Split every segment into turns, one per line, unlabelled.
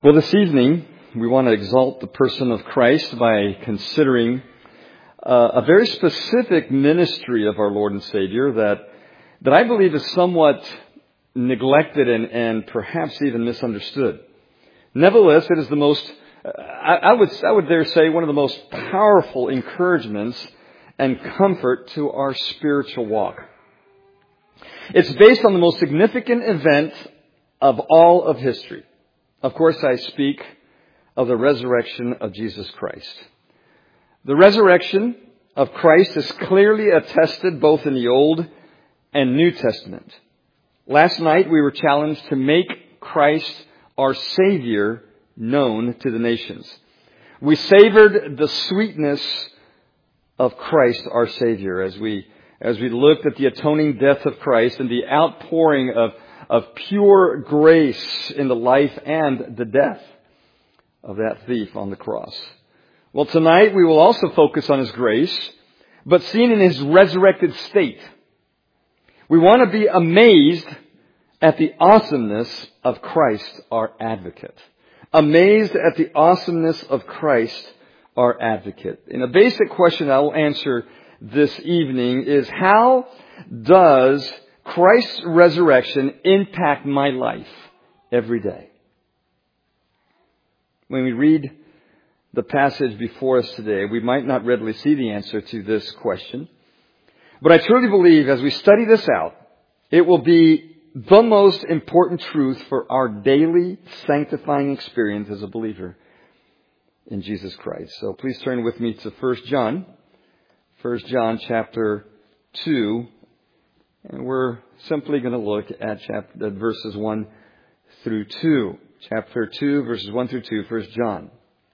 Well, this evening, we want to exalt the person of Christ by considering a very specific ministry of our Lord and Savior that I believe is somewhat neglected and perhaps even misunderstood. Nevertheless, it is the most, I would dare say, one of the most powerful encouragements and comfort to our spiritual walk. It's based on the most significant event of all of history. Of course, I speak of the resurrection of Jesus Christ. The resurrection of Christ is clearly attested both in the Old and New Testament. Last night, we were challenged to make Christ our Savior known to the nations. We savored the sweetness of Christ our Savior as we looked at the atoning death of Christ and the outpouring of pure grace in the life and the death of that thief on the cross. Well, tonight we will also focus on His grace, but seen in His resurrected state. We want to be amazed at the awesomeness of Christ, our advocate. Amazed at the awesomeness of Christ, our advocate. And a basic question I will answer this evening is, how does Christ's resurrection impact my life every day? When we read the passage before us today, we might not readily see the answer to this question. But I truly believe as we study this out, it will be the most important truth for our daily sanctifying experience as a believer in Jesus Christ. So please turn with me to 1 John. 1 John chapter 2. And we're simply going to look at verses 1 through 2. Chapter 2, verses 1 through 2, 1 John.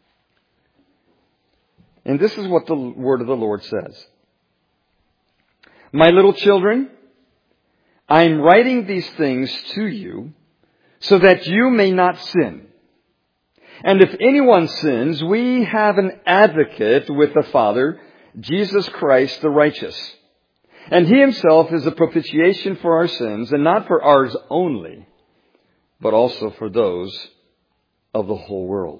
And this is what the word of the Lord says. My little children, I am writing these things to you so that you may not sin. And if anyone sins, we have an advocate with the Father, Jesus Christ the righteous. And He Himself is a propitiation for our sins, and not for ours only, but also for those of the whole world.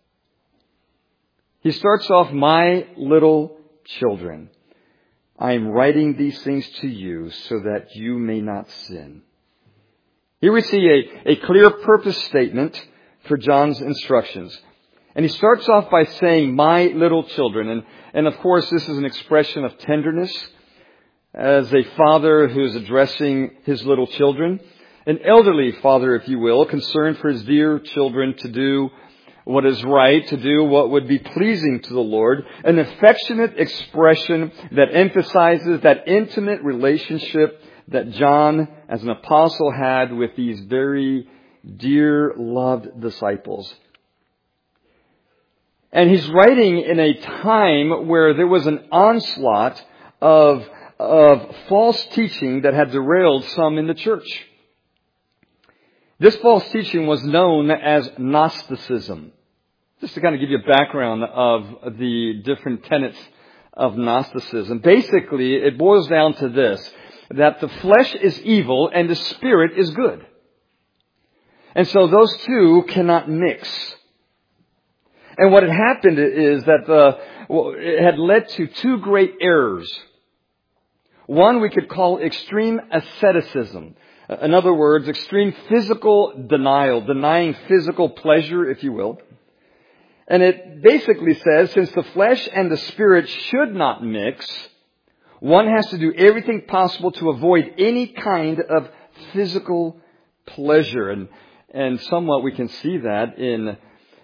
He starts off, my little children, I am writing these things to you so that you may not sin. Here we see a clear purpose statement for John's instructions. And he starts off by saying, my little children. And of course, this is an expression of tenderness, as a father who is addressing his little children, an elderly father, if you will, concerned for his dear children to do what is right, to do what would be pleasing to the Lord, an affectionate expression that emphasizes that intimate relationship that John, as an apostle, had with these very dear, loved disciples. And he's writing in a time where there was an onslaught of false teaching that had derailed some in the church. This false teaching was known as Gnosticism. Just to kind of give you a background of the different tenets of Gnosticism. Basically, it boils down to this, that the flesh is evil and the spirit is good. And so those two cannot mix. And what had happened is that it had led to two great errors. One we could call extreme asceticism. In other words, extreme physical denial, denying physical pleasure, if you will. And it basically says, since the flesh and the spirit should not mix, one has to do everything possible to avoid any kind of physical pleasure. And somewhat we can see that in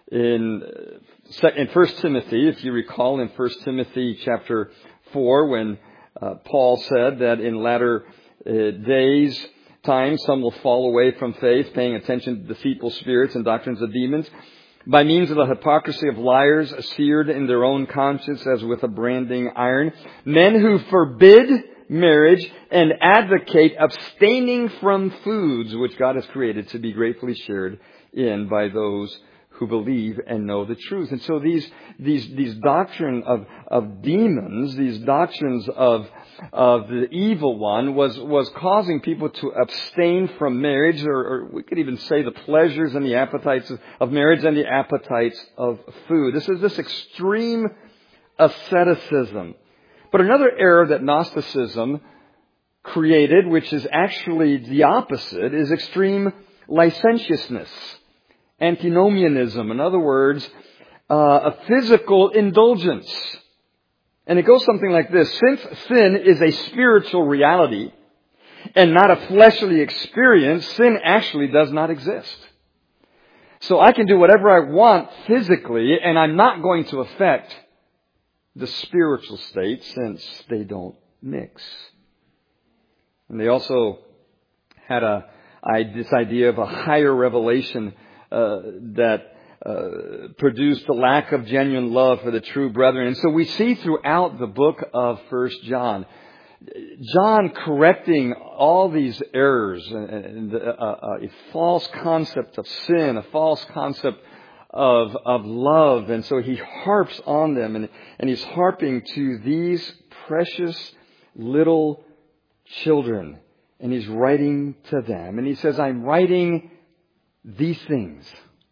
1 Timothy, if you recall, in 1 Timothy chapter 4, when Paul said that in latter days, times, some will fall away from faith, paying attention to deceitful spirits and doctrines of demons, by means of the hypocrisy of liars, seared in their own conscience as with a branding iron, men who forbid marriage and advocate abstaining from foods which God has created to be gratefully shared in by those who believe and know the truth. And so these doctrine of demons, these doctrines of the evil one was causing people to abstain from marriage, or we could even say the pleasures and the appetites of marriage and the appetites of food. This is this extreme asceticism. But another error that Gnosticism created, which is actually the opposite, is extreme licentiousness, antinomianism. In other words, a physical indulgence. And it goes something like this. Since sin is a spiritual reality and not a fleshly experience, sin actually does not exist. So I can do whatever I want physically, and I'm not going to affect the spiritual state since they don't mix. And they also had this idea of a higher revelation that produced a lack of genuine love for the true brethren. And so we see throughout the book of 1 John, John correcting all these errors and a false concept of sin, a false concept of love. And so he harps on them, and he's harping to these precious little children. And he's writing to them. And he says, I'm writing these things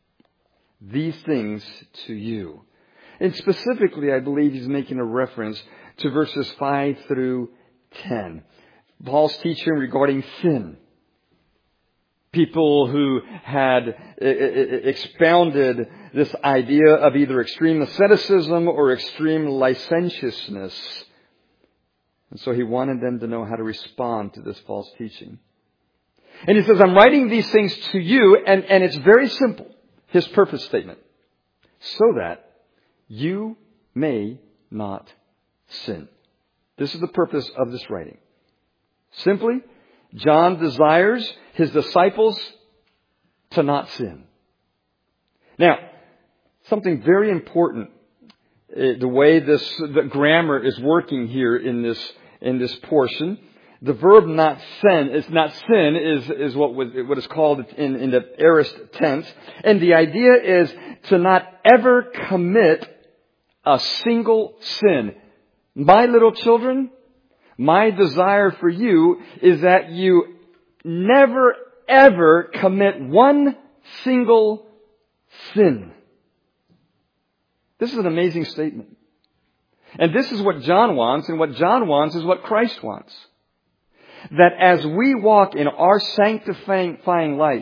to you. And specifically, I believe he's making a reference to verses 5 through 10. Paul's teaching regarding sin. People who had expounded this idea of either extreme asceticism or extreme licentiousness. And so he wanted them to know how to respond to this false teaching. And he says, I'm writing these things to you, and it's very simple. His purpose statement. So that you may not sin. This is the purpose of this writing. Simply, John desires his disciples to not sin. Now, something very important, the way the grammar is working here in this portion. The verb not sin is what is called in the aorist tense. And the idea is to not ever commit a single sin. My little children, my desire for you is that you never ever commit one single sin. This is an amazing statement. And this is what John wants, and what John wants is what Christ wants. That as we walk in our sanctifying life,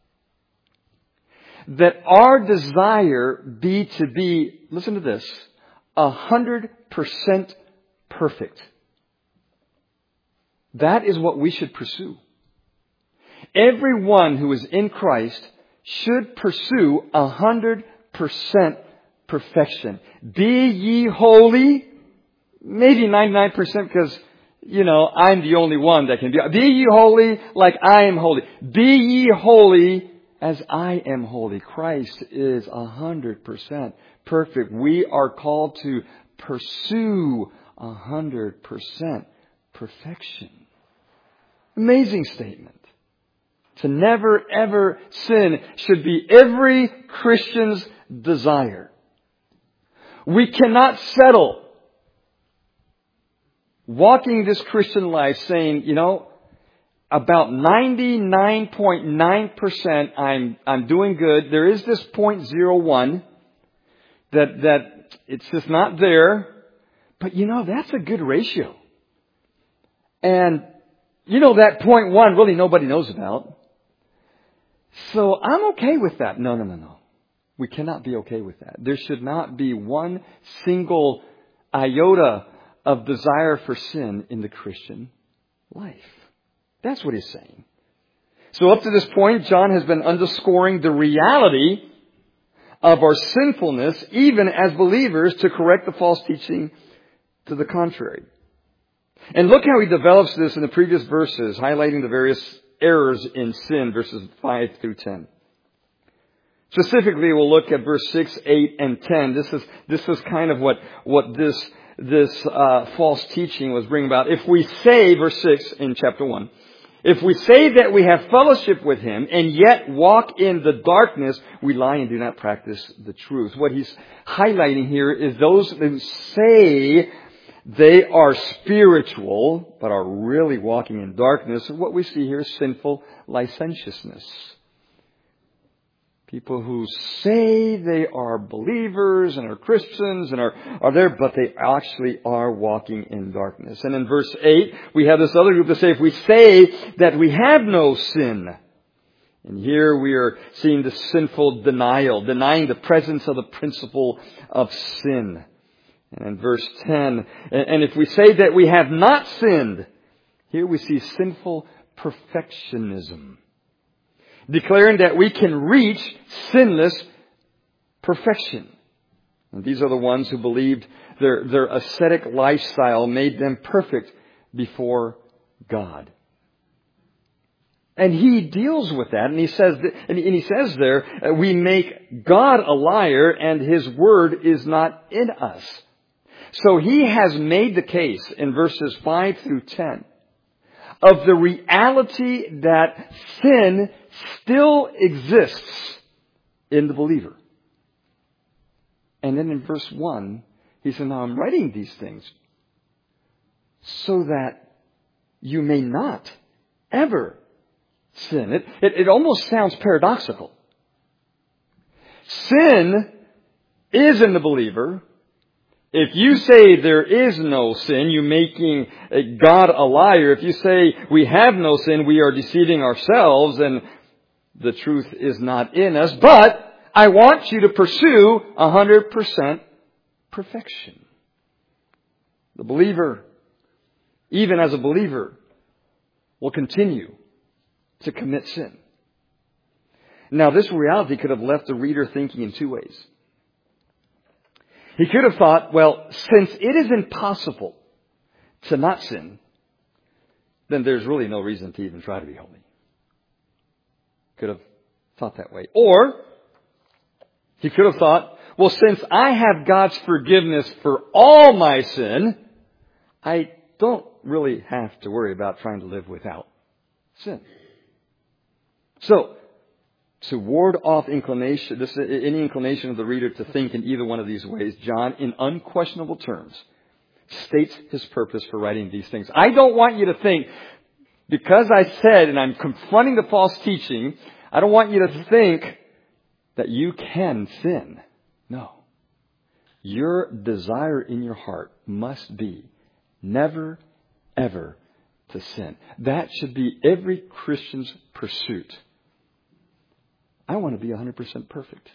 that our desire be to be, listen to this, 100% perfect. That is what we should pursue. Everyone who is in Christ should pursue 100% perfection. Be ye holy, maybe 99% because, I'm the only one that can be. Be ye holy like I am holy. Be ye holy as I am holy. Christ is 100% perfect. We are called to pursue 100% perfection. Amazing statement. To never ever sin should be every Christian's desire. We cannot settle walking this Christian life saying, about 99.9% I'm doing good. There is this 0.01 that it's just not there. But that's a good ratio. And that 0.1 really nobody knows about. So I'm okay with that. No. We cannot be okay with that. There should not be one single iota of desire for sin in the Christian life. That's what he's saying. So up to this point, John has been underscoring the reality of our sinfulness, even as believers, to correct the false teaching to the contrary. And look how he develops this in the previous verses, highlighting the various errors in sin, verses 5 through 10. Specifically, we'll look at verse 6, 8, and 10. This is kind of what this false teaching was bringing about. If we say, verse 6 in chapter 1, If we say that we have fellowship with Him and yet walk in the darkness, we lie and do not practice the truth. What he's highlighting here is those who say they are spiritual but are really walking in darkness. What we see here is sinful licentiousness. People who say they are believers and are Christians and are there, but they actually are walking in darkness. And in verse 8, we have this other group that say, if we say that we have no sin. And here we are seeing the sinful denial, denying the presence of the principle of sin. And in verse 10, and if we say that we have not sinned, here we see sinful perfectionism. Declaring that we can reach sinless perfection. And these are the ones who believed their ascetic lifestyle made them perfect before God. And he deals with that, and he says there, we make God a liar, and His word is not in us. So he has made the case in verses 5 through 10 of the reality that sin still exists in the believer. And then in verse 1, he said, now I'm writing these things so that you may not ever sin. It almost sounds paradoxical. Sin is in the believer. If you say there is no sin, you're making God a liar. If you say we have no sin, we are deceiving ourselves and the truth is not in us. But I want you to pursue 100% perfection. The believer, even as a believer, will continue to commit sin. Now, this reality could have left the reader thinking in two ways. He could have thought, well, since it is impossible to not sin, then there's really no reason to even try to be holy. Could have thought that way. Or he could have thought, well, since I have God's forgiveness for all my sin, I don't really have to worry about trying to live without sin. So, to ward off any inclination of the reader to think in either one of these ways, John, in unquestionable terms, states his purpose for writing these things. I don't want you to think, because I said, and I'm confronting the false teaching, I don't want you to think that you can sin. No. Your desire in your heart must be never, ever to sin. That should be every Christian's pursuit. I want to be 100% perfect.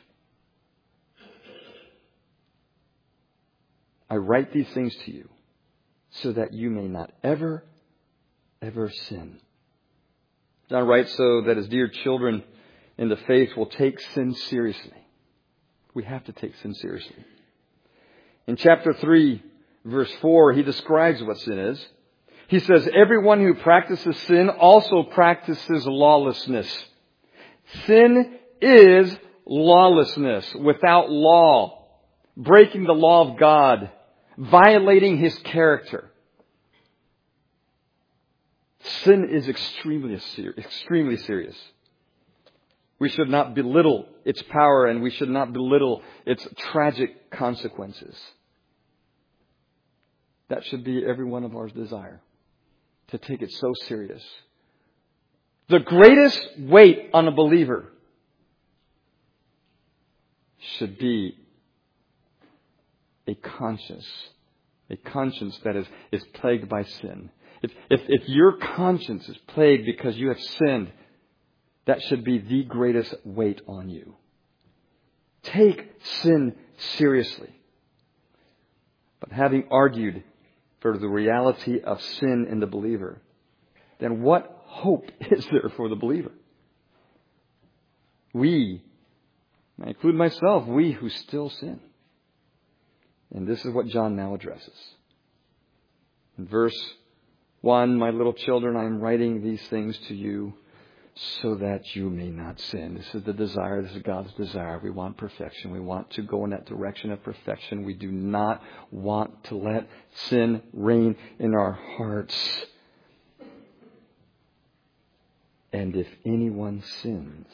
I write these things to you so that you may not ever, ever sin. John writes so that his dear children in the faith will take sin seriously. We have to take sin seriously. In chapter 3, verse 4, he describes what sin is. He says, everyone who practices sin also practices lawlessness. Sin is lawlessness, without law, breaking the law of God, violating His character. Sin is extremely serious. We should not belittle its power, and we should not belittle its tragic consequences. That should be every one of our desire, to take it so serious. The greatest weight on a believer should be a conscience that is plagued by sin. If your conscience is plagued because you have sinned, that should be the greatest weight on you. Take sin seriously. But having argued for the reality of sin in the believer, then what hope is there for the believer? We, I include myself, we who still sin. And this is what John now addresses. In verse 1, my little children, I am writing these things to you so that you may not sin. This is the desire. This is God's desire. We want perfection. We want to go in that direction of perfection. We do not want to let sin reign in our hearts. And if anyone sins,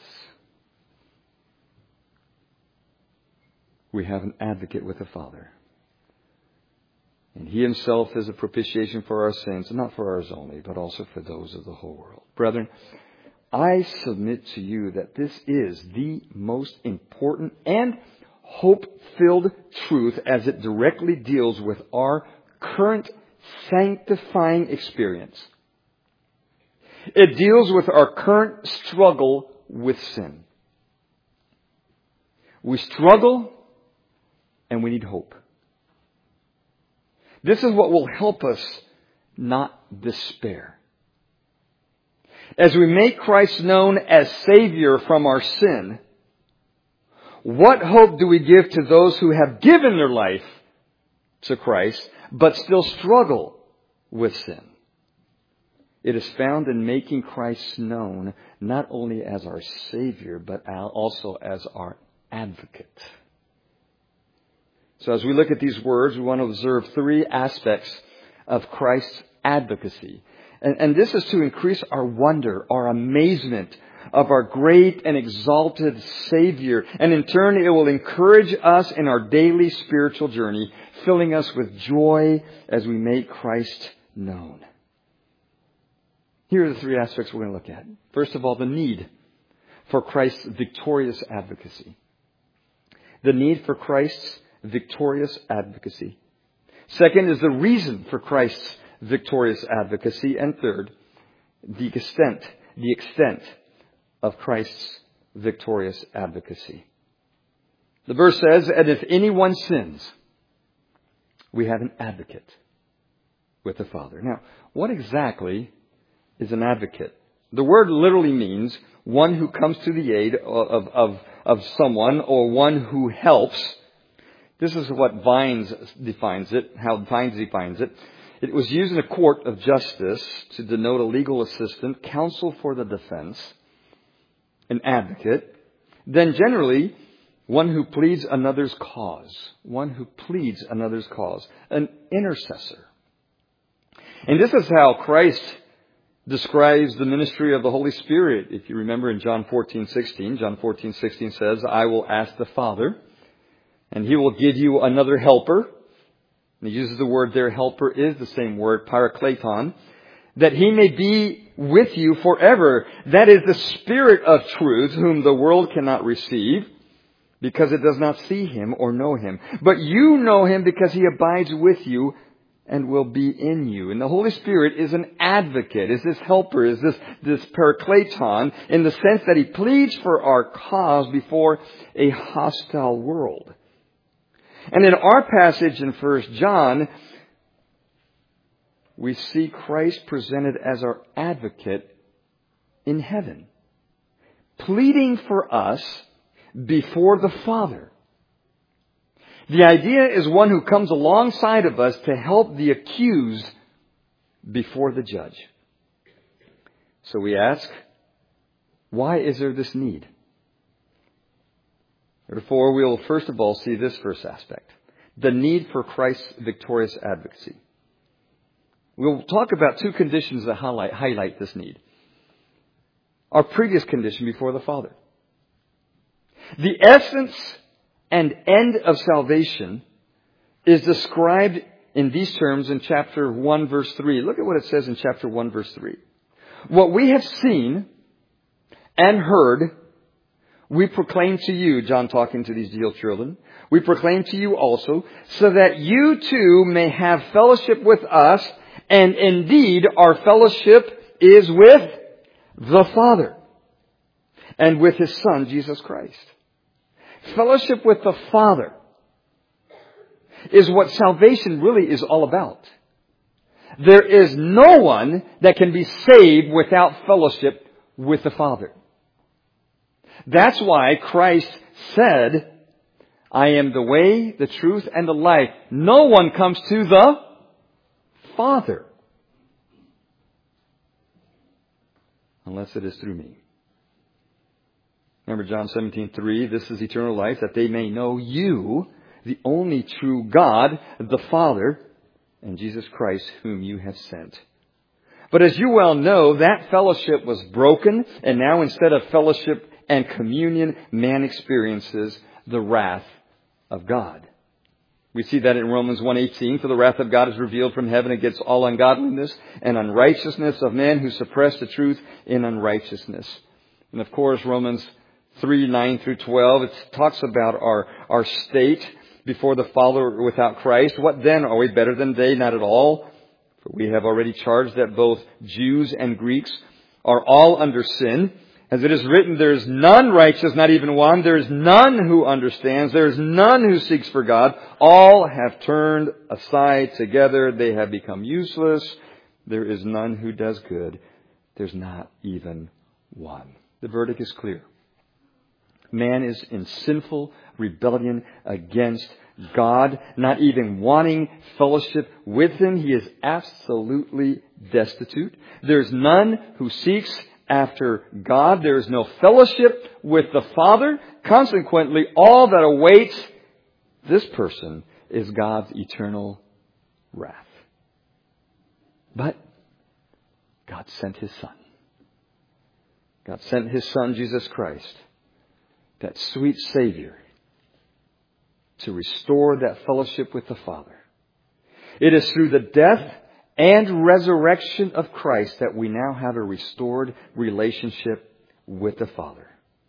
we have an advocate with the Father. And He Himself is a propitiation for our sins, not for ours only, but also for those of the whole world. Brethren, I submit to you that this is the most important and hope-filled truth as it directly deals with our current sanctifying experience. It deals with our current struggle with sin. We struggle and we need hope. This is what will help us not despair. As we make Christ known as Savior from our sin, what hope do we give to those who have given their life to Christ but still struggle with sin? It is found in making Christ known not only as our Savior but also as our advocate. So as we look at these words, we want to observe three aspects of Christ's advocacy. And this is to increase our wonder, our amazement of our great and exalted Savior. And in turn, it will encourage us in our daily spiritual journey, filling us with joy as we make Christ known. Here are the three aspects we're going to look at. First of all, the need for Christ's victorious advocacy. The need for Christ's victorious advocacy. Second is the reason for Christ's victorious advocacy. And third, the extent of Christ's victorious advocacy. The verse says, and if anyone sins, we have an advocate with the Father. Now, what exactly is an advocate? The word literally means one who comes to the aid of someone or one who helps. This is what Vines defines it, how Vines defines it. It was used in a court of justice to denote a legal assistant, counsel for the defense, an advocate, then generally one who pleads another's cause. One who pleads another's cause. An intercessor. And this is how Christ describes the ministry of the Holy Spirit. If you remember in John 14:16, John 14:16 says, I will ask the Father, and He will give you another helper. And He uses the word there, helper is the same word, parakleton, that He may be with you forever. That is the Spirit of truth, whom the world cannot receive, because it does not see Him or know Him. But you know Him because He abides with you and will be in you. And the Holy Spirit is an advocate, is this helper, is this parakleton, in the sense that He pleads for our cause before a hostile world. And in our passage in 1 John, we see Christ presented as our advocate in heaven, pleading for us before the Father. The idea is one who comes alongside of us to help the accused before the judge. So we ask, why is there this need? Therefore, we will first of all see this first aspect, the need for Christ's victorious advocacy. We'll talk about two conditions that highlight this need. Our previous condition before the Father. The essence and end of salvation is described in these terms in chapter 1, verse 3. Look at what it says in chapter 1, verse 3. What we have seen and heard, we proclaim to you, John talking to these dear children, we proclaim to you also, so that you too may have fellowship with us, and indeed our fellowship is with the Father and with His Son, Jesus Christ. Fellowship with the Father is what salvation really is all about. There is no one that can be saved without fellowship with the Father. That's why Christ said, I am the way, the truth, and the life. No one comes to the Father unless it is through me. Remember John 17:3, this is eternal life, that they may know you, the only true God, the Father, and Jesus Christ, whom you have sent. But as you well know, that fellowship was broken, and now instead of fellowship and communion, man experiences the wrath of God. We see that in Romans 1:18, for the wrath of God is revealed from heaven against all ungodliness and unrighteousness of men who suppress the truth in unrighteousness. And of course, Romans 3:9 through 12, it talks about our state before the Father without Christ. What then? Are we better than they? Not at all. For we have already charged that both Jews and Greeks are all under sin. As it is written, there is none righteous, not even one. There is none who understands. There is none who seeks for God. All have turned aside together. They have become useless. There is none who does good. There's not even one. The verdict is clear. Man is in sinful rebellion against God, not even wanting fellowship with Him. He is absolutely destitute. There's none who seeks after God. There is no fellowship with the Father. Consequently, all that awaits this person is God's eternal wrath. But God sent His Son. God sent His Son, Jesus Christ, that sweet Savior, to restore that fellowship with the Father. It is through the death and resurrection of Christ that we now have a restored relationship with the Father.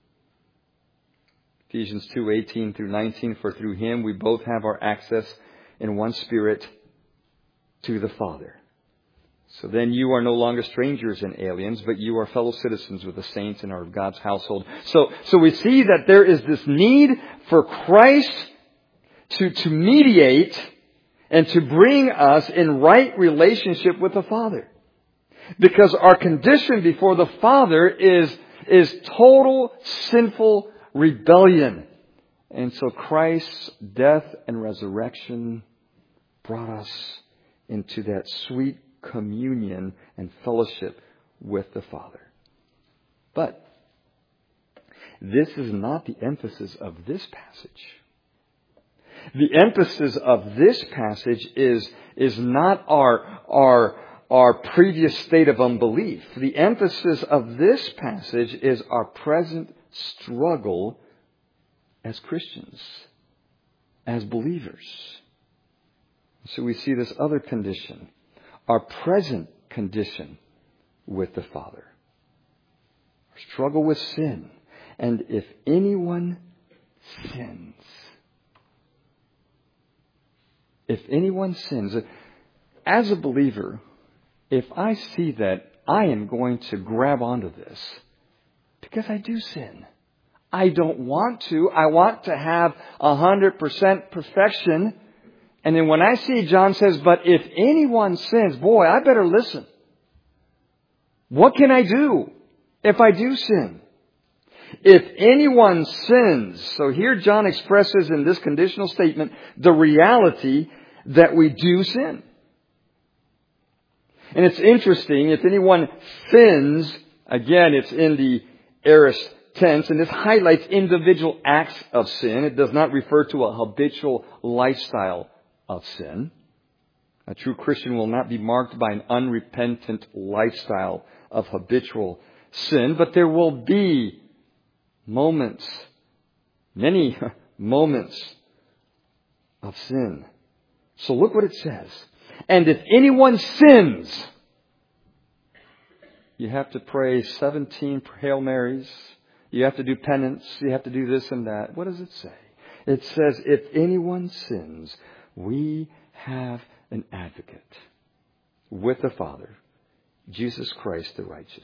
Ephesians 2:18 through 19, for through Him we both have our access in one Spirit to the Father. So then you are no longer strangers and aliens, but you are fellow citizens with the saints and are of God's household. So we see that there is this need for Christ to mediate and to bring us in right relationship with the Father. Because our condition before the Father is total sinful rebellion. And so Christ's death and resurrection brought us into that sweet communion and fellowship with the Father. But this is not the emphasis of this passage. The emphasis of this passage is not our previous state of unbelief. The emphasis of this passage is our present struggle as Christians, as believers. So we see this other condition, our present condition with the Father. Our struggle with sin. And if anyone sins, as a believer, if I see that I am going to grab onto this, because I do sin. I don't want to. I want to have 100% perfection. And then when I see John says, but if anyone sins, boy, I better listen. What can I do if I do sin? If anyone sins, so here John expresses in this conditional statement the reality that we do sin. And it's interesting, if anyone sins, again, it's in the aorist tense, and this highlights individual acts of sin. It does not refer to a habitual lifestyle of sin. A true Christian will not be marked by an unrepentant lifestyle of habitual sin, but there will be moments, many moments of sin. So look what it says. And if anyone sins, you have to pray 17 Hail Marys. You have to do penance. You have to do this and that. What does it say? It says, if anyone sins, we have an advocate with the Father, Jesus Christ the righteous.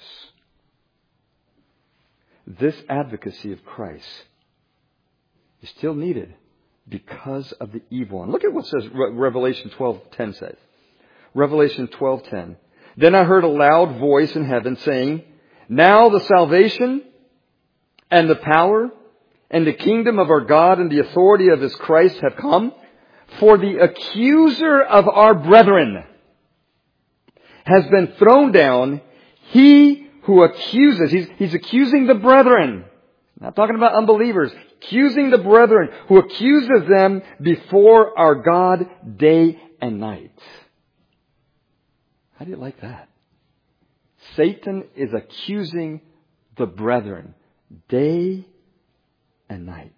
This advocacy of Christ is still needed because of the evil one. Look at what says Revelation 12:10 says. Revelation 12:10. Then I heard a loud voice in heaven saying, now the salvation and the power and the kingdom of our God and the authority of His Christ have come. For the accuser of our brethren has been thrown down. He who accuses, he's accusing the brethren. Not talking about unbelievers. Accusing the brethren, who accuses them before our God day and night. How do you like that? Satan is accusing the brethren day and night.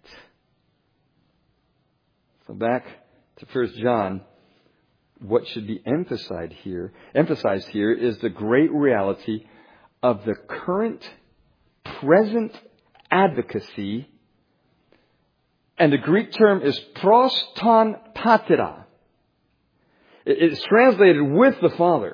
So back to 1 John, what should be emphasized here is the great reality of the current, present advocacy. And the Greek term is pros ton patera. It's translated with the Father.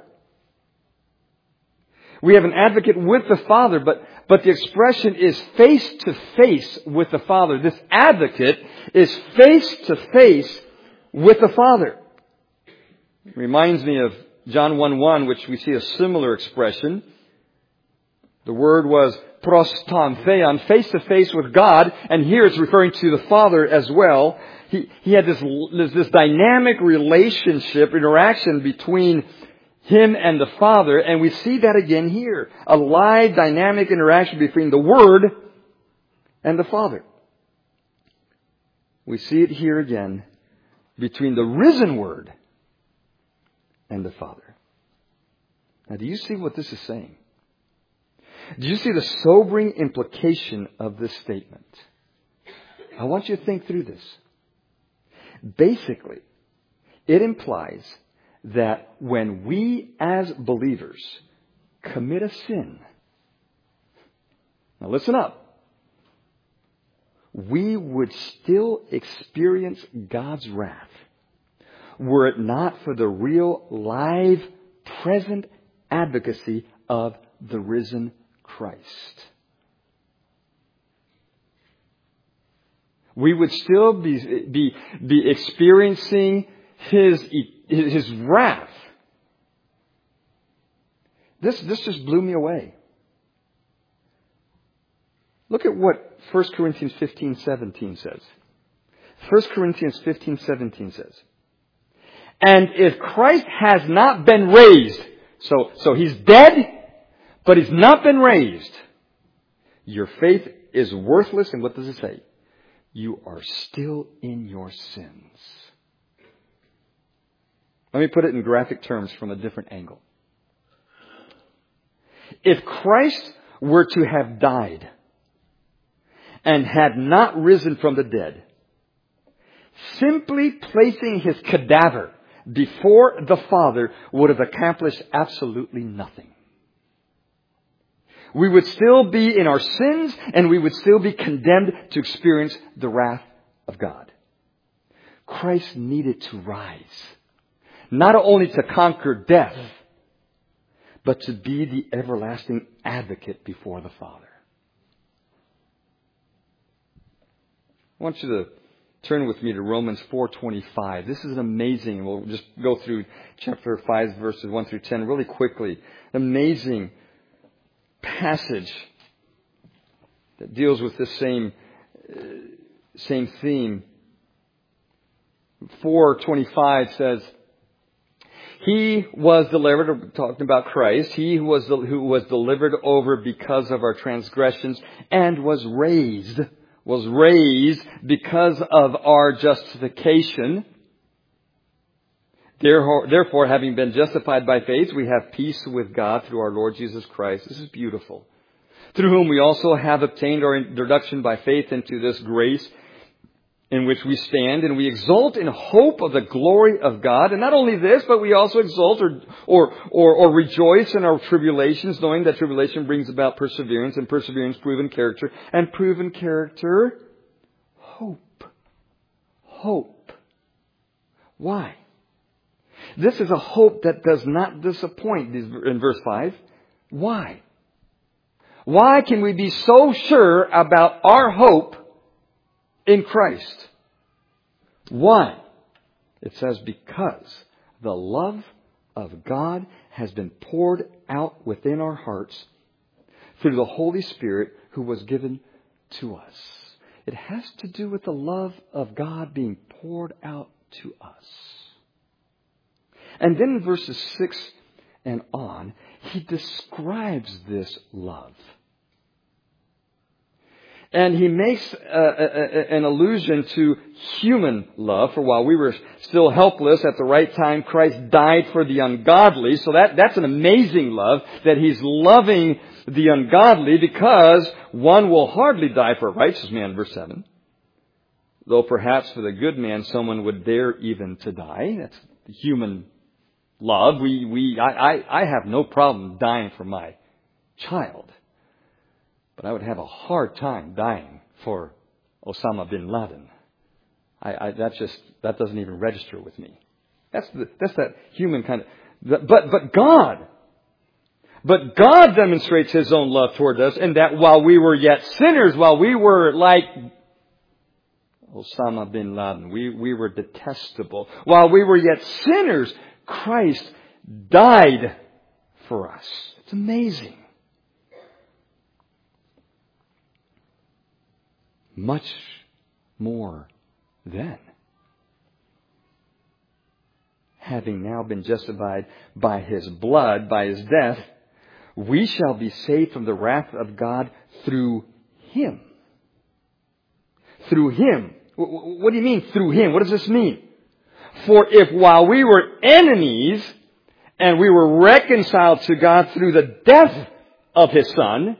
We have an advocate with the Father, but the expression is face to face with the Father. This advocate is face to face with the Father. It reminds me of John 1:1, which we see a similar expression. The word was pros ton theon, face to face with God, and here it's referring to the Father as well. He had this dynamic relationship, interaction between Him and the Father, and we see that again here. A live, dynamic interaction between the Word and the Father. We see it here again between the risen Word and the Father. Now, do you see what this is saying? Do you see the sobering implication of this statement? I want you to think through this. Basically, it implies that when we as believers commit a sin, now listen up, we would still experience God's wrath were it not for the real, live, present advocacy of the risen Christ. We would still be experiencing His wrath. This just blew me away. Look at what 1 Corinthians 15:17 says. 1 Corinthians 15:17 says, and if Christ has not been raised, so He's dead, but He's not been raised, your faith is worthless. And what does it say? You are still in your sins. Let me put it in graphic terms from a different angle. If Christ were to have died and had not risen from the dead, simply placing His cadaver before the Father would have accomplished absolutely nothing. We would still be in our sins, and we would still be condemned to experience the wrath of God. Christ needed to rise, not only to conquer death, but to be the everlasting advocate before the Father. I want you to turn with me to Romans 4:25. This is amazing. We'll just go through chapter 5, verses 1 through 10 really quickly. Amazing passage that deals with this same theme. 4:25 says, He was delivered, talking about Christ, He who was delivered over because of our transgressions and was raised because of our justification. Therefore, having been justified by faith, we have peace with God through our Lord Jesus Christ. This is beautiful. Through whom we also have obtained our introduction by faith into this grace in which we stand, and we exult in hope of the glory of God. And not only this, but we also exult or rejoice in our tribulations, knowing that tribulation brings about perseverance, and perseverance proven character, and proven character hope. Hope. Why? This is a hope that does not disappoint in verse 5. Why? Why can we be so sure about our hope in Christ? Why? It says, because the love of God has been poured out within our hearts through the Holy Spirit who was given to us. It has to do with the love of God being poured out to us. And then in verses 6 and on, he describes this love. And he makes an allusion to human love. For while we were still helpless at the right time, Christ died for the ungodly. So that's an amazing love, that he's loving the ungodly, because one will hardly die for a righteous man, verse 7. Though perhaps for the good man someone would dare even to die. That's human love. I have no problem dying for my child. But I would have a hard time dying for Osama bin Laden. That doesn't even register with me. That's that human kind of. But God demonstrates His own love toward us, in that while we were yet sinners, while we were like Osama bin Laden, we were detestable. While we were yet sinners, Christ died for us. It's amazing. Much more then, having now been justified by His blood, by His death, we shall be saved from the wrath of God through Him. Through Him. What do you mean through Him? What does this mean? For if while we were enemies and we were reconciled to God through the death of His Son,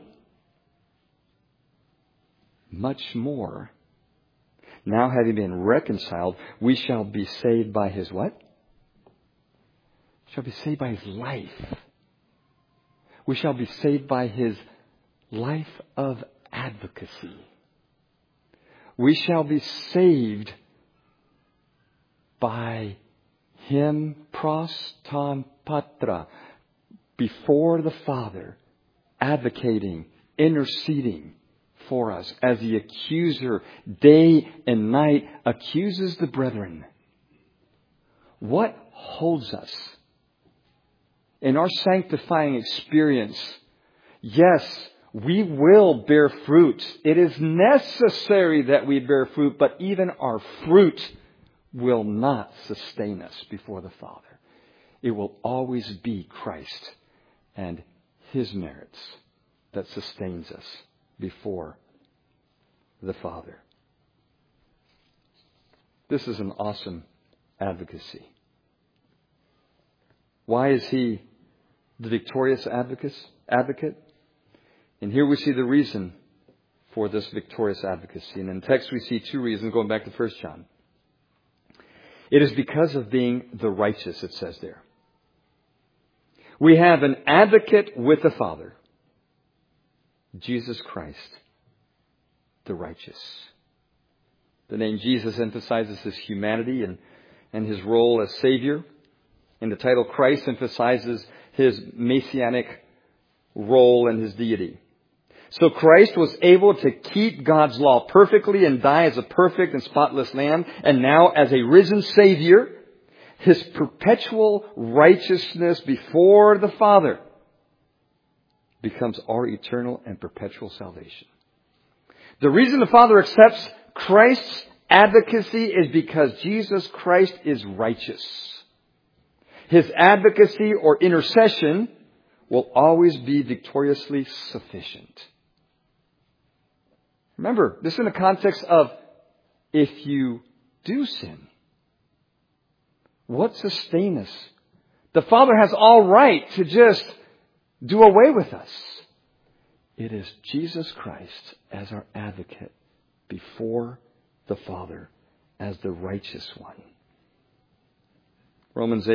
much more, now having been reconciled, we shall be saved by His what? Shall be saved by His life. We shall be saved by His life of advocacy. We shall be saved by Him pros ton patra, before the Father, advocating, interceding for us, as the accuser day and night accuses the brethren. What holds us in our sanctifying experience? Yes, we will bear fruit. It is necessary that we bear fruit, but even our fruit will not sustain us before the Father. It will always be Christ and His merits that sustains us before the Father. This is an awesome advocacy. Why is He the victorious advocate? And here we see the reason for this victorious advocacy. And in text we see two reasons, going back to 1 John. It is because of being the righteous, it says there. We have an advocate with the Father, Jesus Christ, the righteous. The name Jesus emphasizes His humanity and His role as Savior. And the title Christ emphasizes His messianic role and His deity. So Christ was able to keep God's law perfectly and die as a perfect and spotless lamb. And now, as a risen Savior, His perpetual righteousness before the Father becomes our eternal and perpetual salvation. The reason the Father accepts Christ's advocacy is because Jesus Christ is righteous. His advocacy or intercession will always be victoriously sufficient. Remember, this is in the context of if you do sin, what sustains us? The Father has all right to just do away with us. It is Jesus Christ as our advocate before the Father as the righteous one. Romans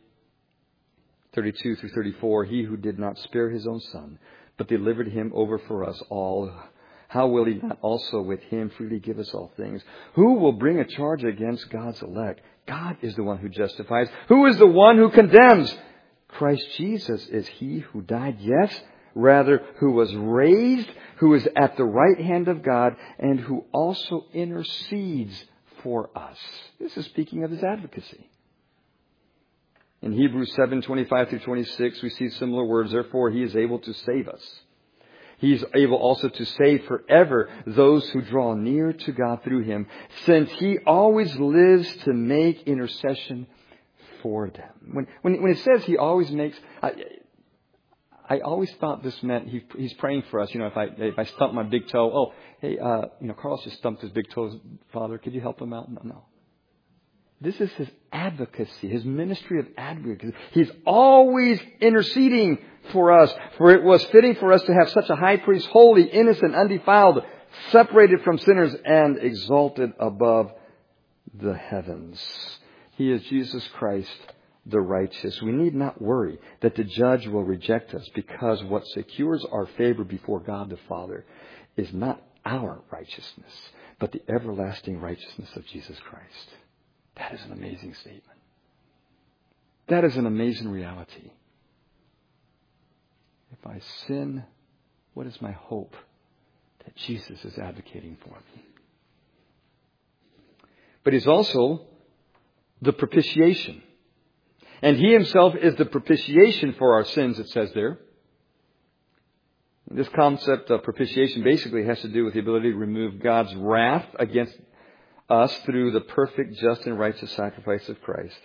8:32 through 34, He who did not spare His own Son, but delivered Him over for us all, how will He not also with Him freely give us all things? Who will bring a charge against God's elect? God is the one who justifies. Who is the one who condemns? Christ Jesus is He who died, yes, rather who was raised, who is at the right hand of God, and who also intercedes for us. This is speaking of His advocacy. In Hebrews 7:25 through 26, we see similar words. Therefore, He is able to save us. He is able also to save forever those who draw near to God through Him, since He always lives to make intercession for them. When it says He always makes, I always thought this meant he's praying for us. If I stump my big toe, Carlos just stumped his big toe. Father, could you help him out? No. This is his advocacy, his ministry of advocacy. He's always interceding for us. For it was fitting for us to have such a high priest, holy, innocent, undefiled, separated from sinners, and exalted above the heavens. He is Jesus Christ, the righteous. We need not worry that the judge will reject us, because what secures our favor before God the Father is not our righteousness, but the everlasting righteousness of Jesus Christ. That is an amazing statement. That is an amazing reality. If I sin, what is my hope? That Jesus is advocating for me. But He's also the propitiation. And He Himself is the propitiation for our sins, it says there. This concept of propitiation basically has to do with the ability to remove God's wrath against us through the perfect, just, and righteous sacrifice of Christ.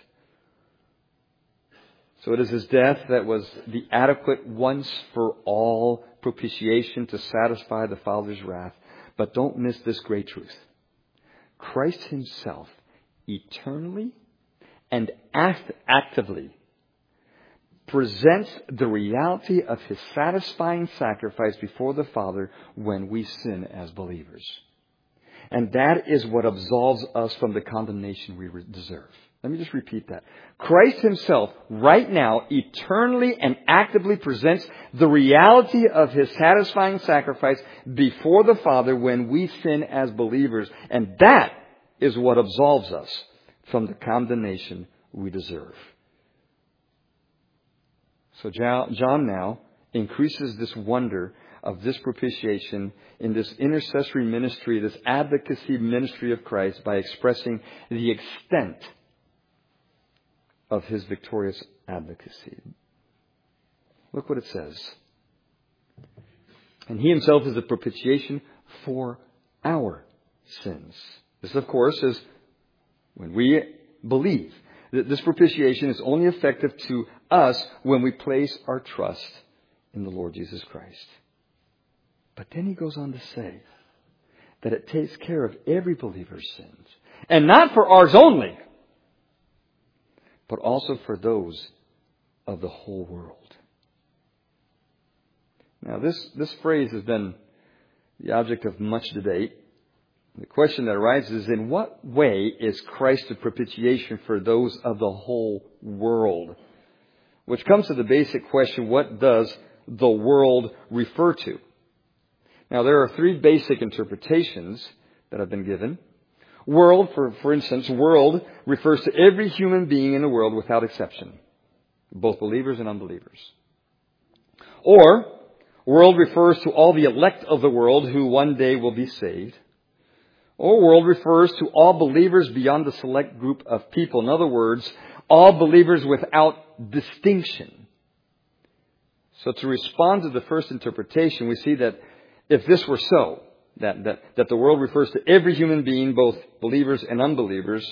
So it is His death that was the adequate once for all propitiation to satisfy the Father's wrath. But don't miss this great truth. Christ Himself eternally and actively presents the reality of His satisfying sacrifice before the Father when we sin as believers. And that is what absolves us from the condemnation we deserve. Let me just repeat that. Christ Himself, right now, eternally and actively presents the reality of His satisfying sacrifice before the Father when we sin as believers. And that is what absolves us from the condemnation we deserve. So John now increases this wonder of this propitiation in this intercessory ministry, this advocacy ministry of Christ, by expressing the extent of His victorious advocacy. Look what it says. And He Himself is the propitiation for our sins. This, of course, is when we believe that this propitiation is only effective to us when we place our trust in the Lord Jesus Christ. But then he goes on to say that it takes care of every believer's sins. And not for ours only, but also for those of the whole world. Now, this phrase has been the object of much debate. The question that arises is, in what way is Christ a propitiation for those of the whole world? Which comes to the basic question, what does the world refer to? Now, there are three basic interpretations that have been given. World, for instance, world refers to every human being in the world without exception, both believers and unbelievers. Or, world refers to all the elect of the world who one day will be saved. Or, world refers to all believers beyond the select group of people. In other words, all believers without distinction. So to respond to the first interpretation, we see that if this were so, that the world refers to every human being, both believers and unbelievers,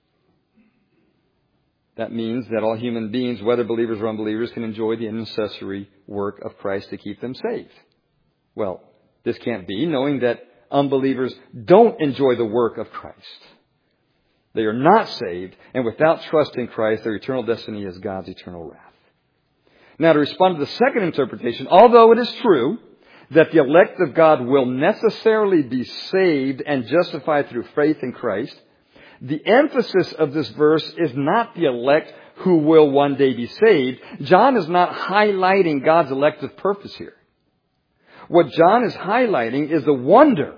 that means that all human beings, whether believers or unbelievers, can enjoy the intercessory work of Christ to keep them saved. Well, this can't be, knowing that unbelievers don't enjoy the work of Christ. They are not saved, and without trust in Christ, their eternal destiny is God's eternal wrath. Now, to respond to the second interpretation, although it is true that the elect of God will necessarily be saved and justified through faith in Christ, the emphasis of this verse is not the elect who will one day be saved. John is not highlighting God's elective purpose here. What John is highlighting is the wonder,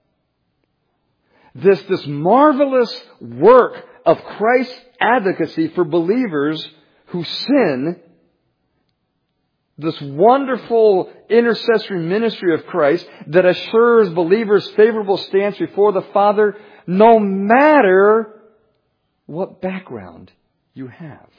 this marvelous work of Christ's advocacy for believers who sin, this wonderful intercessory ministry of Christ that assures believers favorable stance before the Father no matter what background you have.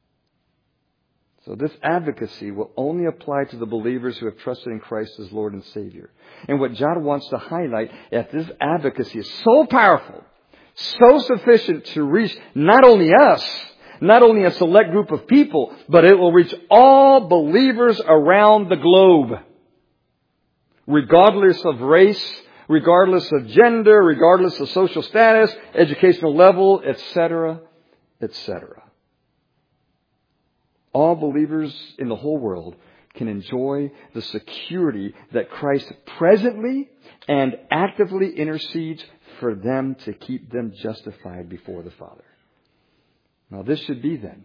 So this advocacy will only apply to the believers who have trusted in Christ as Lord and Savior. And what John wants to highlight is this advocacy is so powerful, so sufficient to reach not only us, not only a select group of people, but it will reach all believers around the globe. Regardless of race, regardless of gender, regardless of social status, educational level, etc., etc. All believers in the whole world can enjoy the security that Christ presently and actively intercedes for them to keep them justified before the Father. Now this should be then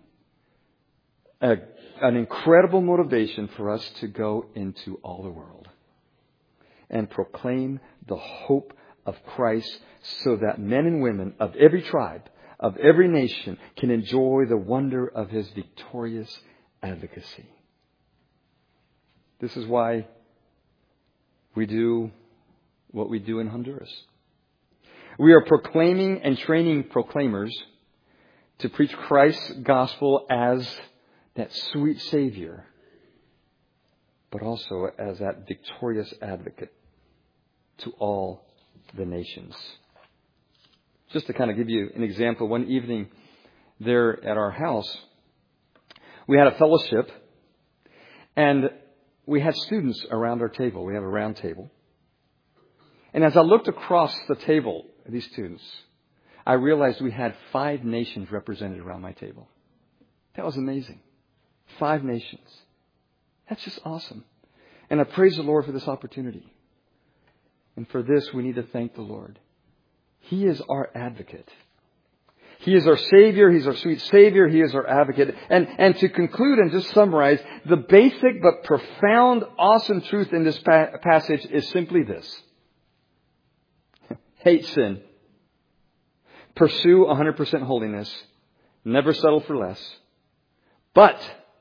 an incredible motivation for us to go into all the world and proclaim the hope of Christ so that men and women of every tribe, of every nation can enjoy the wonder of His victorious advocacy. This is why we do what we do in Honduras. We are proclaiming and training proclaimers to preach Christ's gospel as that sweet Savior, but also as that victorious advocate to all the nations. Just to kind of give you an example, one evening there at our house, we had a fellowship, and we had students around our table. We have a round table. And as I looked across the table at these students, I realized we had 5 nations represented around my table. That was amazing. 5 nations. That's just awesome. And I praise the Lord for this opportunity. And for this, we need to thank the Lord. He is our advocate. He is our Savior. He's our sweet Savior. He is our advocate. And to conclude and just summarize, the basic but profound, awesome truth in this passage is simply this. Hate sin. Pursue 100% holiness. Never settle for less. But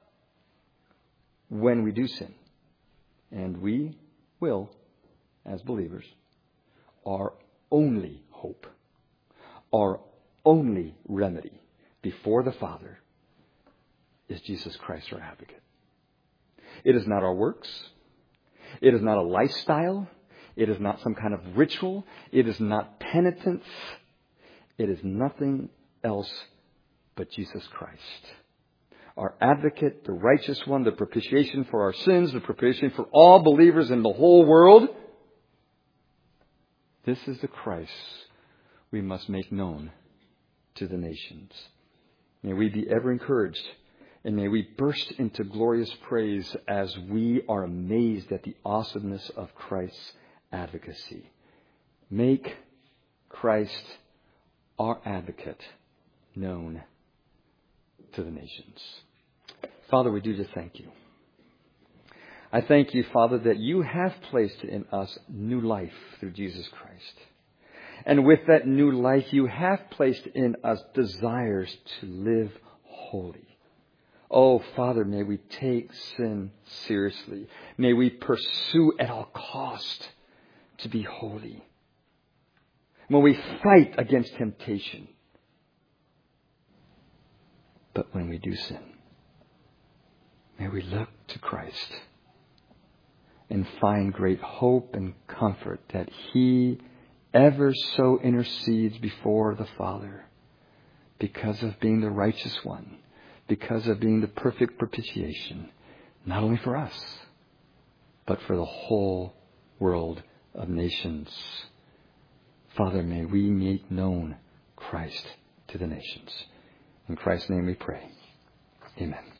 when we do sin, and we will, as believers, our only hope, our only remedy before the Father is Jesus Christ, our advocate. It is not our works. It is not a lifestyle. It is not some kind of ritual. It is not penitence. It is nothing else but Jesus Christ. Our advocate, the righteous one, the propitiation for our sins, the propitiation for all believers in the whole world. This is the Christ we must make known to the nations. May we be ever encouraged, and may we burst into glorious praise as we are amazed at the awesomeness of Christ's advocacy. Make Christ, our advocate, known to the nations. Father, we do just thank you. I thank you, Father, that you have placed in us new life through Jesus Christ. And with that new life, you have placed in us desires to live holy. Oh, Father, may we take sin seriously. May we pursue at all cost to be holy. May we fight against temptation. But when we do sin, may we look to Christ and find great hope and comfort that He ever so intercedes before the Father because of being the righteous one, because of being the perfect propitiation, not only for us, but for the whole world of nations. Father, may we make known Christ to the nations. In Christ's name we pray. Amen.